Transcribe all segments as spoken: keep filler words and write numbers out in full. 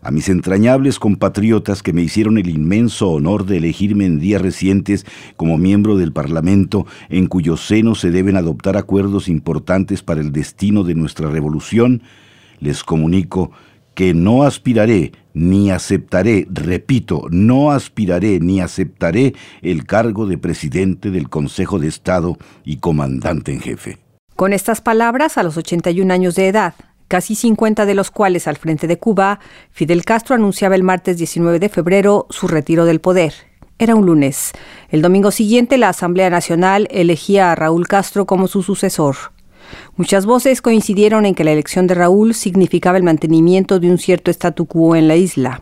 A mis entrañables compatriotas que me hicieron el inmenso honor de elegirme en días recientes como miembro del Parlamento, en cuyo seno se deben adoptar acuerdos importantes para el destino de nuestra revolución, les comunico que no aspiraré ni aceptaré, repito, no aspiraré ni aceptaré el cargo de presidente del Consejo de Estado y comandante en jefe. Con estas palabras, a los ochenta y un años de edad, casi cincuenta de los cuales al frente de Cuba, Fidel Castro anunciaba el martes diecinueve de febrero su retiro del poder. Era un lunes. El domingo siguiente, la Asamblea Nacional elegía a Raúl Castro como su sucesor. Muchas voces coincidieron en que la elección de Raúl significaba el mantenimiento de un cierto statu quo en la isla.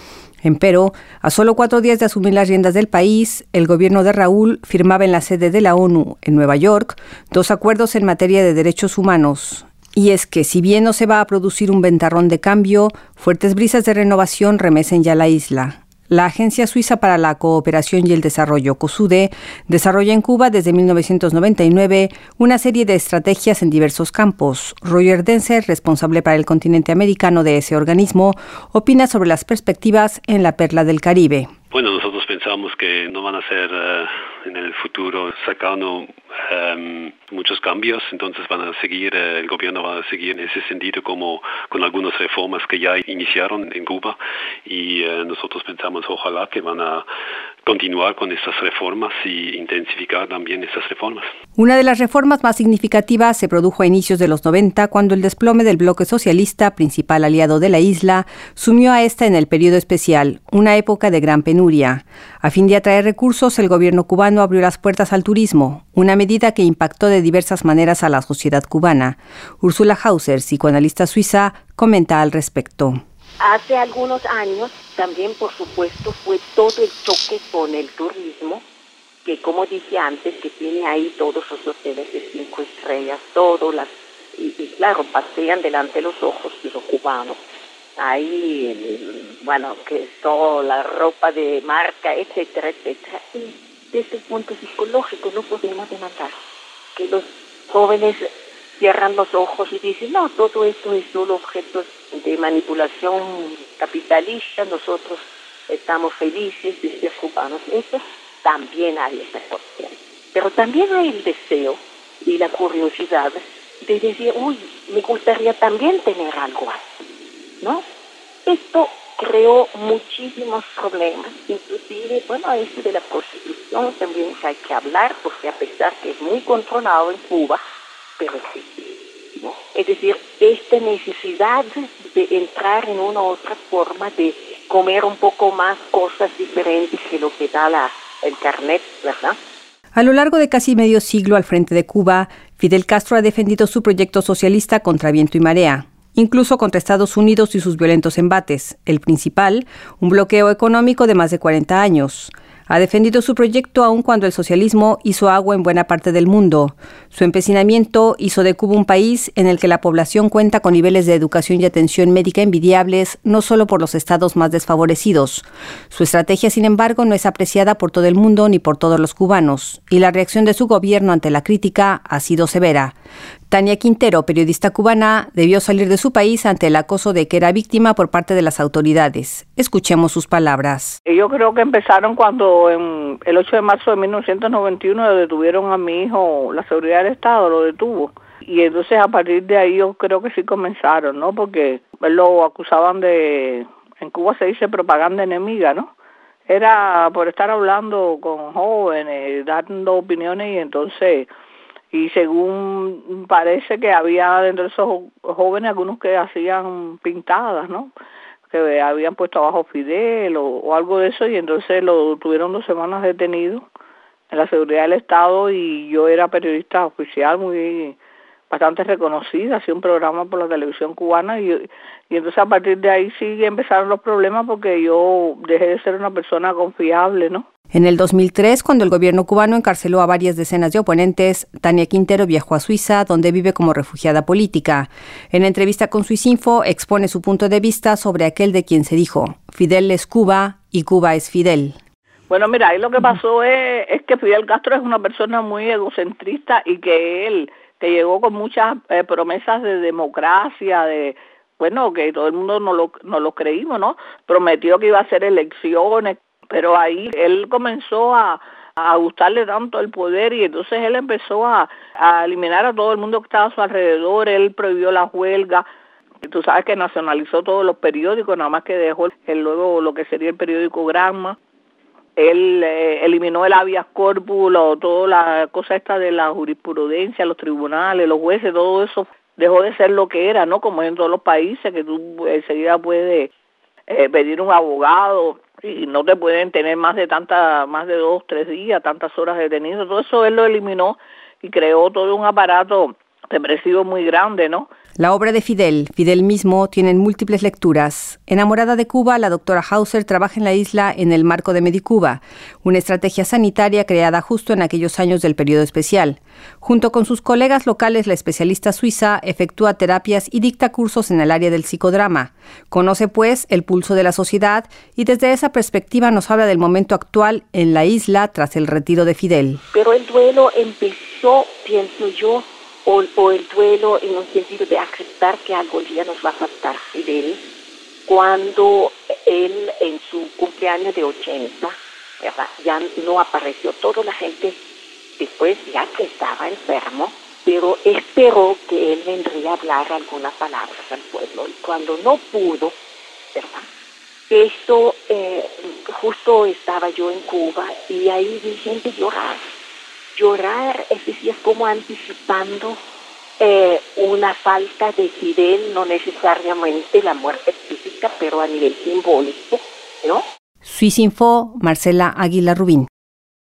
Empero, a solo cuatro días de asumir las riendas del país, el gobierno de Raúl firmaba en la sede de la ONU, en Nueva York, dos acuerdos en materia de derechos humanos. Y es que, si bien no se va a producir un ventarrón de cambio, fuertes brisas de renovación remecen ya la isla. La Agencia Suiza para la Cooperación y el Desarrollo, COSUDE, desarrolla en Cuba desde mil novecientos noventa y nueve una serie de estrategias en diversos campos. Roger Denzer, responsable para el continente americano de ese organismo, opina sobre las perspectivas en la perla del Caribe. Bueno, nosotros pensamos que no van a ser uh, en el futuro cercano um, muchos cambios, entonces van a seguir, uh, el gobierno va a seguir en ese sentido como con algunas reformas que ya iniciaron en Cuba y uh, nosotros pensamos ojalá que van a continuar con estas reformas y intensificar también estas reformas. Una de las reformas más significativas se produjo a inicios de los noventa, cuando el desplome del bloque socialista, principal aliado de la isla, sumió a esta en el periodo especial, una época de gran penuria. A fin de atraer recursos, el gobierno cubano abrió las puertas al turismo, una medida que impactó de diversas maneras a la sociedad cubana. Úrsula Hauser, psicoanalista suiza, comenta al respecto. Hace algunos años también, por supuesto, fue todo el choque con el turismo, que como dije antes, que tiene ahí todos los hoteles de cinco estrellas, todas las, y, y claro, pasean delante de los ojos de los cubanos. Ahí, bueno, que toda la ropa de marca, etcétera, etcétera. Y desde el punto psicológico no podemos demandar que los jóvenes cierran los ojos y dicen, no, todo esto es solo objeto de manipulación capitalista, nosotros estamos felices de ser cubanos. Eso también hay esa cuestión. Pero también hay el deseo y la curiosidad de decir, uy, me gustaría también tener algo así, ¿no? Esto creó muchísimos problemas, inclusive, bueno, esto de la prostitución también hay que hablar, porque a pesar que es muy controlado en Cuba, pero existe, ¿no? Es decir, esta necesidad de entrar en una u otra forma de comer un poco más cosas diferentes que lo que da la, el carnet, ¿verdad? A lo largo de casi medio siglo al frente de Cuba, Fidel Castro ha defendido su proyecto socialista contra viento y marea, incluso contra Estados Unidos y sus violentos embates. El principal, un bloqueo económico de más de cuarenta años. Ha defendido su proyecto aun cuando el socialismo hizo agua en buena parte del mundo. Su empecinamiento hizo de Cuba un país en el que la población cuenta con niveles de educación y atención médica envidiables, no solo por los estados más desfavorecidos. Su estrategia, sin embargo, no es apreciada por todo el mundo ni por todos los cubanos, y la reacción de su gobierno ante la crítica ha sido severa. Tania Quintero, periodista cubana, debió salir de su país ante el acoso de que era víctima por parte de las autoridades. Escuchemos sus palabras. Yo creo que empezaron cuando en el ocho de marzo de mil novecientos noventa y uno detuvieron a mi hijo, la seguridad del Estado lo detuvo. Y entonces a partir de ahí yo creo que sí comenzaron, ¿no? Porque lo acusaban de, en Cuba se dice propaganda enemiga, ¿no? Era por estar hablando con jóvenes, dando opiniones y entonces... Y según parece que había dentro de esos jóvenes algunos que hacían pintadas, ¿no? Que habían puesto abajo Fidel o, o algo de eso, y entonces lo tuvieron dos semanas detenido en la seguridad del Estado, y yo era periodista oficial muy bastante reconocida, hacía un programa por la televisión cubana, y, y entonces a partir de ahí sí empezaron los problemas porque yo dejé de ser una persona confiable, ¿no? En el dos mil tres, cuando el gobierno cubano encarceló a varias decenas de oponentes, Tania Quintero viajó a Suiza, donde vive como refugiada política. En entrevista con Suizinfo, expone su punto de vista sobre aquel de quien se dijo, Fidel es Cuba y Cuba es Fidel. Bueno, mira, ahí lo que pasó es, es que Fidel Castro es una persona muy egocentrista y que él, que llegó con muchas eh, promesas de democracia, de bueno, que todo el mundo no lo, no lo creímos, ¿no? Prometió que iba a hacer elecciones, pero ahí él comenzó a, a gustarle tanto el poder y entonces él empezó a, a eliminar a todo el mundo que estaba a su alrededor. Él prohibió la huelga. Tú sabes que nacionalizó todos los periódicos, nada más que dejó el, luego lo que sería el periódico Granma. Él eh, eliminó el habeas corpus, lo, toda la cosa esta de la jurisprudencia, los tribunales, los jueces, todo eso dejó de ser lo que era, ¿no? Como en todos los países, que tú enseguida puedes eh, pedir un abogado y no te pueden tener más de tanta, más de dos, tres días, tantas horas detenido. Todo eso él lo eliminó y creó todo un aparato represivo muy grande, ¿no? La obra de Fidel, Fidel mismo, tiene múltiples lecturas. Enamorada de Cuba, la doctora Hauser trabaja en la isla en el marco de Medicuba, una estrategia sanitaria creada justo en aquellos años del periodo especial. Junto con sus colegas locales, la especialista suiza efectúa terapias y dicta cursos en el área del psicodrama. Conoce, pues, el pulso de la sociedad y desde esa perspectiva nos habla del momento actual en la isla tras el retiro de Fidel. Pero el duelo empezó, pienso yo, O, o el duelo en un sentido de aceptar que algún día nos va a faltar Fidel, cuando él en su cumpleaños de ochenta, ¿verdad?, ya no apareció. Toda la gente después ya que estaba enfermo, pero esperó que él vendría a hablar algunas palabras al pueblo. Y cuando no pudo, ¿verdad?, eso, eh, justo estaba yo en Cuba y ahí vi gente llorar. Llorar, es decir, como anticipando eh, una falta de Fidel, no necesariamente la muerte física, pero a nivel simbólico, ¿no? Suizinfo, Marcela Aguilar Rubín.